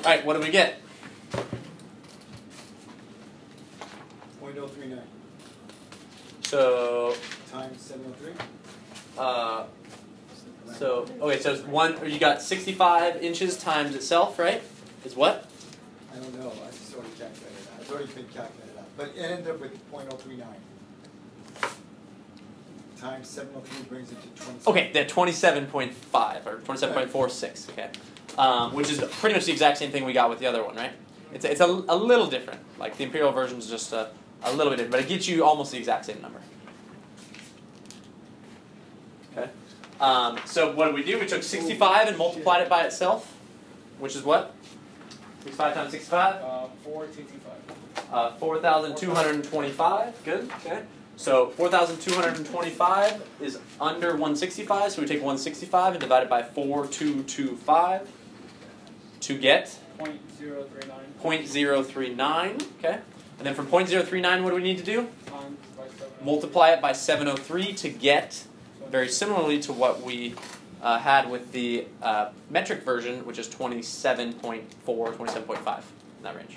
Alright, what do we get? 0.039 So, times 703. okay, so it's you got 65 inches times itself, right? Is what? I don't know. I just already calculated that. It's already been calculated out. But it ended up with 0.039 times 703 brings it to 27. Okay, they're 27.5 or 27.46. Okay, which is pretty much the exact same thing we got with the other one, right? It's a little different. Like the imperial version is just a little bit different, but it gets you almost the exact same number. Okay. So what did we do? We took 65 and multiplied it by itself, which is what? 65 times 65? 465. 4,225. Good. Okay. So 4,225 is under 165, so we take 165 and divide it by 4,225 to get 0.039. 0.039. Okay. And then from 0.039, what do we need to do? Times by 7. Multiply it by 703 to get, very similarly to what we had with the metric version, which is 27.4, 27.5, in that range.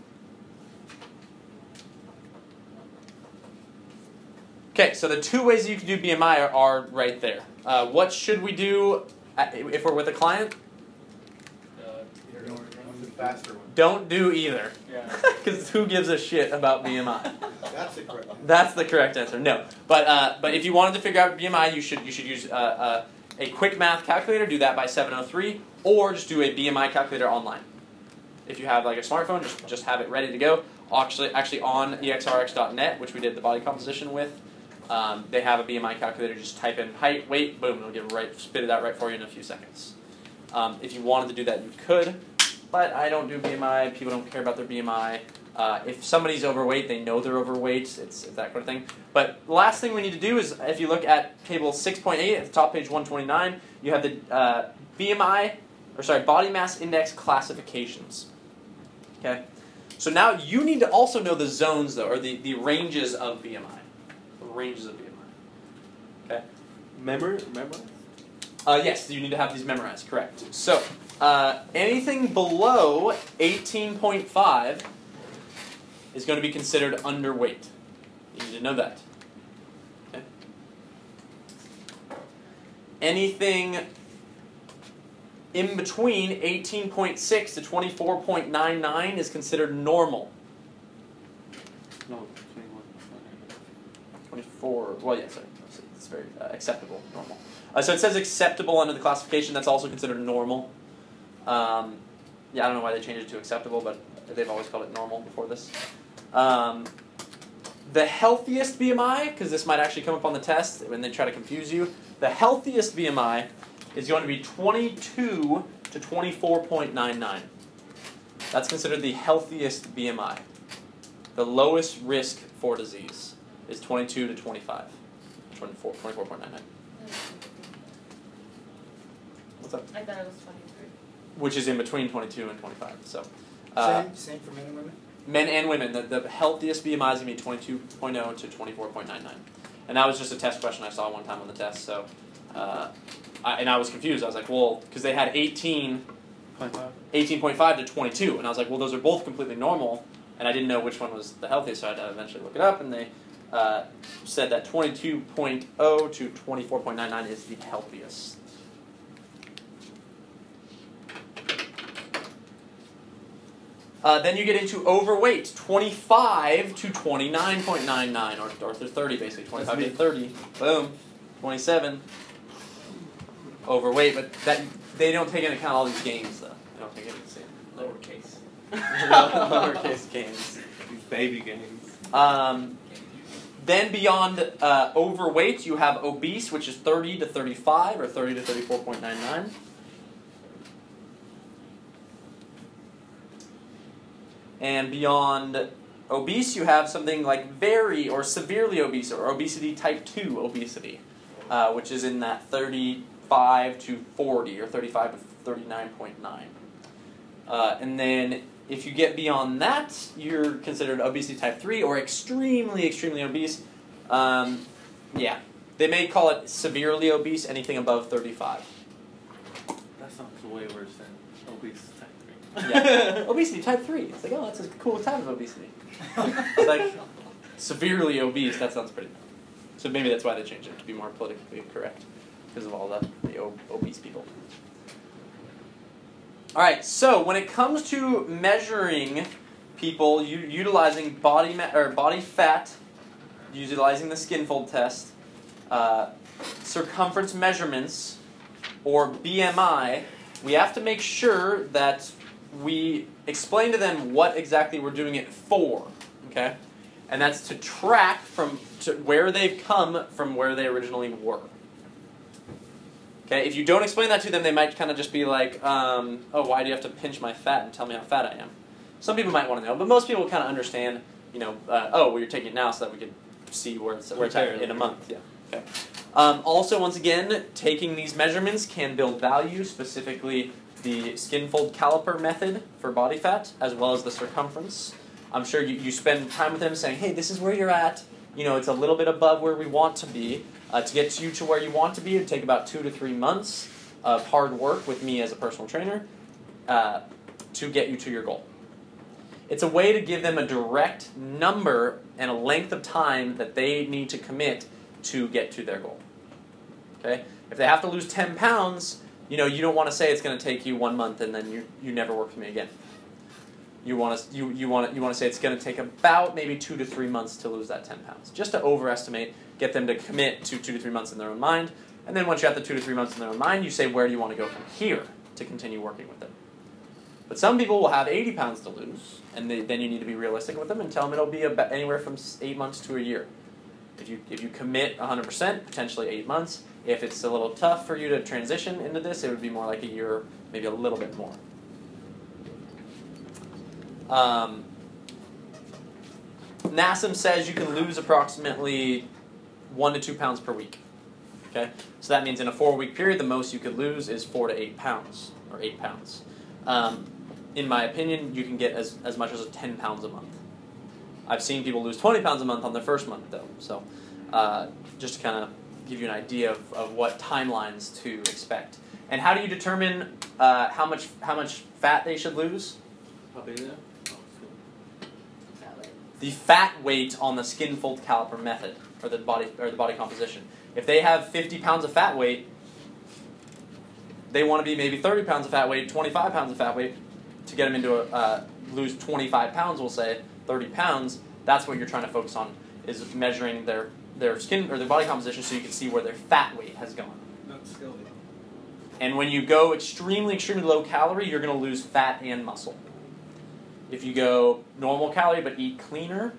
Okay, so the two ways you can do BMI are right there. What should we do if we're with a client? Faster one. Don't do either. Yeah. Because who gives a shit about BMI? That's the correct answer. That's the correct answer. No, but if you wanted to figure out BMI, you should use a quick math calculator. Do that by 703, or just do a BMI calculator online. If you have like a smartphone, just have it ready to go. Actually on exrx.net, which we did the body composition with, they have a BMI calculator. Just type in height, weight, boom, it'll get spit it out right for you in a few seconds. If you wanted to do that, you could. But I don't do BMI. People don't care about their BMI. If somebody's overweight, they know they're overweight. It's that kind of thing. But the last thing we need to do is, if you look at table 6.8 at the top, page 129, you have the body mass index classifications. Okay. So now you need to also know the zones, though, or the ranges of BMI. The ranges of BMI. Okay. Memorize? Yes, you need to have these memorized. Correct. So. Anything below 18.5 is going to be considered underweight. You need to know that. Okay. Anything in between 18.6 to 24.99 is considered normal. No, 24, well, yeah, sorry. It's very acceptable, normal. So it says acceptable under the classification. That's also considered normal. Yeah, I don't know why they changed it to acceptable, but they've always called it normal before this. The healthiest BMI, because this might actually come up on the test when they try to confuse you, the healthiest BMI is going to be 22 to 24.99. That's considered the healthiest BMI. The lowest risk for disease is 22 to 25. 24.99. What's up? I thought it was 23. Which is in between 22 and 25. So, Same for men and women? men and women, the healthiest BMI is going to be 22.0 to 24.99. And that was just a test question I saw one time on the test. So, I was confused. I was like, well, because they had 18.5 to 22. And I was like, well, those are both completely normal. And I didn't know which one was the healthiest, so I had to eventually look it up. And they said that 22.0 to 24.99 is the healthiest. Then you get into overweight, 25 to 29.99, or 30 basically, 25 to 30, boom, 27, overweight, but they don't take into account all these gains though. They don't take into Lowercase. lowercase gains. These baby games. Then beyond overweight, you have obese, which is 30 to 35, or 30 to 34.99. And beyond obese, you have something like very or severely obese, or obesity type 2 obesity, which is in that 35 to 40, or 35 to 39.9. And then if you get beyond that, you're considered obesity type 3, or extremely, extremely obese. Yeah, they may call it severely obese, anything above 35. That sounds way worse than obese type 3. Yeah. Obesity type 3. It's like, oh, that's a cool type of obesity. It's like severely obese. That sounds pretty bad. So maybe that's why they changed it, to be more politically correct, because of all the obese people. All right, so when it comes to measuring people utilizing body fat, utilizing the skin fold test, circumference measurements, or BMI, we have to make sure that we explain to them what exactly we're doing it for, okay? And that's to track to where they've come from where they originally were. Okay, if you don't explain that to them, they might kind of just be like, oh, why do you have to pinch my fat and tell me how fat I am? Some people might want to know, but most people kind of understand, oh, well, you're taking it now so that we can see where it's at in a month. Yeah. Okay. Also, once again, taking these measurements can build value, specifically the skin fold caliper method for body fat, as well as the circumference. I'm sure you spend time with them saying, hey, this is where you're at. It's a little bit above where we want to be. To get you to where you want to be, it would take about 2 to 3 months of hard work with me as a personal trainer to get you to your goal. It's a way to give them a direct number and a length of time that they need to commit to get to their goal. Okay? If they have to lose 10 pounds, you don't want to say it's going to take you 1 month and then you never work with me again. You want to say it's going to take about maybe 2 to 3 months to lose that 10 pounds. Just to overestimate, get them to commit to 2 to 3 months in their own mind. And then once you're at the 2 to 3 months in their own mind, you say, where do you want to go from here to continue working with them? But some people will have 80 pounds to lose, and then you need to be realistic with them and tell them it'll be anywhere from 8 months to a year. If you commit 100%, potentially 8 months. If it's a little tough for you to transition into this, it would be more like a year, maybe a little bit more. NASM says you can lose approximately 1 to 2 pounds per week. Okay, so that means in a 4-week period, the most you could lose is 4 to 8 pounds, or 8 pounds. In my opinion, you can get as much as 10 pounds a month. I've seen people lose 20 pounds a month on their first month, though. So just to kind of give you an idea of what timelines to expect. And how do you determine how much fat they should lose? The fat weight on the skin fold caliper method, or the body composition. If they have 50 pounds of fat weight, they want to be maybe 30 pounds of fat weight, 25 pounds of fat weight, to get them into lose 25 pounds, we'll say, 30 pounds. That's what you're trying to focus on, is measuring their skin or their body composition so you can see where their fat weight has gone. And when you go extremely, extremely low calorie, you're going to lose fat and muscle. If you go normal calorie but eat cleaner,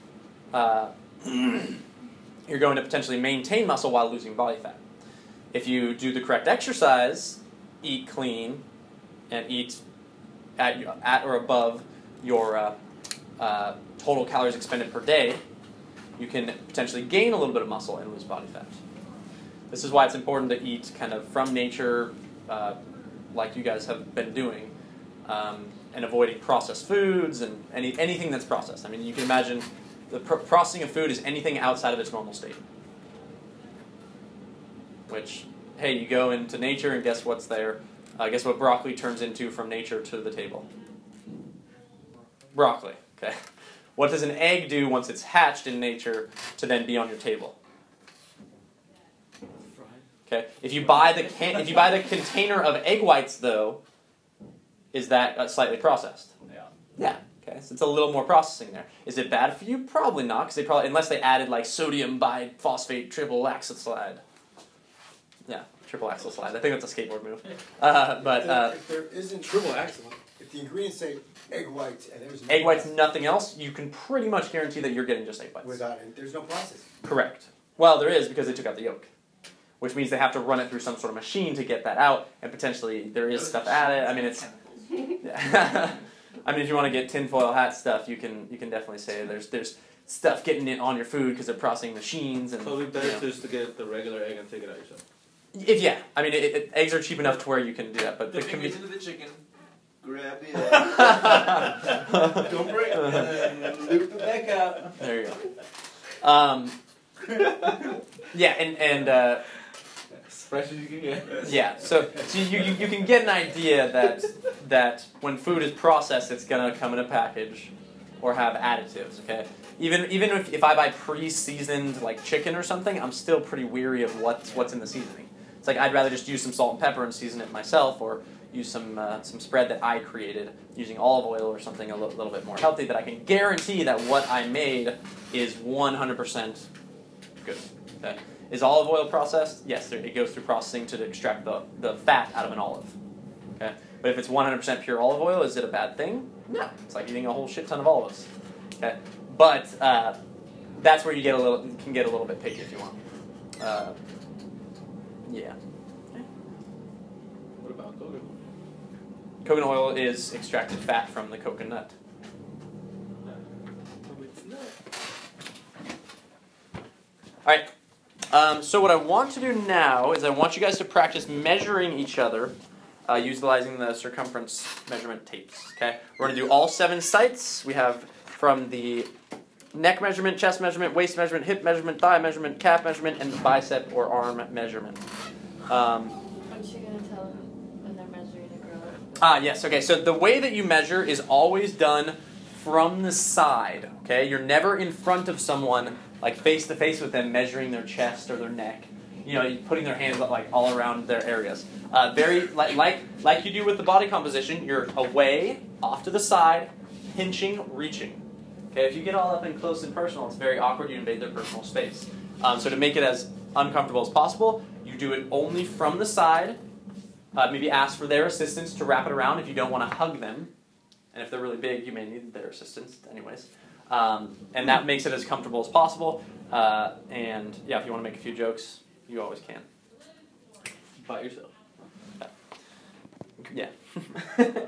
you're going to potentially maintain muscle while losing body fat. If you do the correct exercise, eat clean, and eat at or above your total calories expended per day, you can potentially gain a little bit of muscle and lose body fat. This is why it's important to eat kind of from nature, like you guys have been doing, and avoiding processed foods and anything that's processed. I mean, you can imagine the processing of food is anything outside of its normal state. Which, hey, you go into nature and guess what's there? Guess what broccoli turns into from nature to the table? Broccoli, okay. What does an egg do once it's hatched in nature to then be on your table? Okay. If you buy the container of egg whites, though, is that slightly processed? Yeah. Okay. So it's a little more processing there. Is it bad for you? Probably not, because unless they added like sodium biphosphate triple axoslide. Yeah, triple axle slide. I think that's a skateboard move. If there isn't triple axle, if the ingredients say egg whites and there's egg whites, nothing else, you can pretty much guarantee that you're getting just egg whites. Without it, there's no process. Correct. Well, there is, because they took out the yolk, which means they have to run it through some sort of machine to get that out, and potentially there is stuff added. I mean, it's. Yeah. I mean, if you want to get tinfoil hat stuff, you can definitely say there's stuff getting it on your food because they're processing machines and. So it'd be better just to get the regular egg and take it out yourself. I mean, eggs are cheap enough to where you can do that, but the fingers into the chicken, grab the egg, don't break it, and loop it back out. There you go. Yeah, and fresh as you can get. Yeah, so you can get an idea that when food is processed, it's gonna come in a package or have additives. Okay, even if I buy pre-seasoned like chicken or something, I'm still pretty weary of what's in the seasoning. It's like I'd rather just use some salt and pepper and season it myself, or use some spread that I created using olive oil or something a little bit more healthy that I can guarantee that what I made is 100% good. Okay. Is olive oil processed? Yes, it goes through processing to extract the fat out of an olive. Okay, but if it's 100% pure olive oil, is it a bad thing? No, it's like eating a whole shit ton of olives. Okay, but that's where you can get a little bit picky if you want. Yeah. What about coconut? Coconut oil is extracted fat from the coconut. All right. So what I want to do now is I want you guys to practice measuring each other utilizing the circumference measurement tapes. Okay, we're going to do all 7 sites. We have from the neck measurement, chest measurement, waist measurement, hip measurement, thigh measurement, calf measurement, and the bicep or arm measurement. Aren't you going to tell them when they're measuring a girl? Yes. Okay. So the way that you measure is always done from the side. Okay, you're never in front of someone, like face to face with them, measuring their chest or their neck. You know, putting their hands like all around their areas. Very like you do with the body composition. You're away, off to the side, pinching, reaching. Okay, if you get all up and close and personal, it's very awkward. You invade their personal space. So to make it as uncomfortable as possible, you do it only from the side. Maybe ask for their assistance to wrap it around if you don't want to hug them. And if they're really big, you may need their assistance anyways. And that makes it as comfortable as possible. And yeah, if you want to make a few jokes, you always can. By yourself. Yeah.